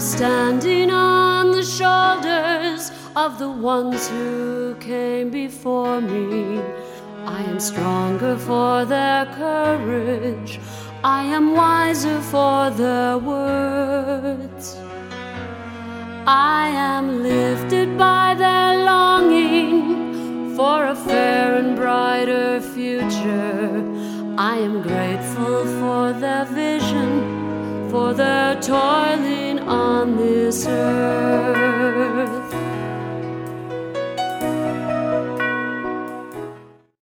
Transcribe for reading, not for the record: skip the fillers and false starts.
standing on the shoulders of the ones who came before me. I am stronger for their courage. I am wiser for their words. I am lifted by their longing for a fair and brighter future. I am grateful for their vision, for their toiling on this earth.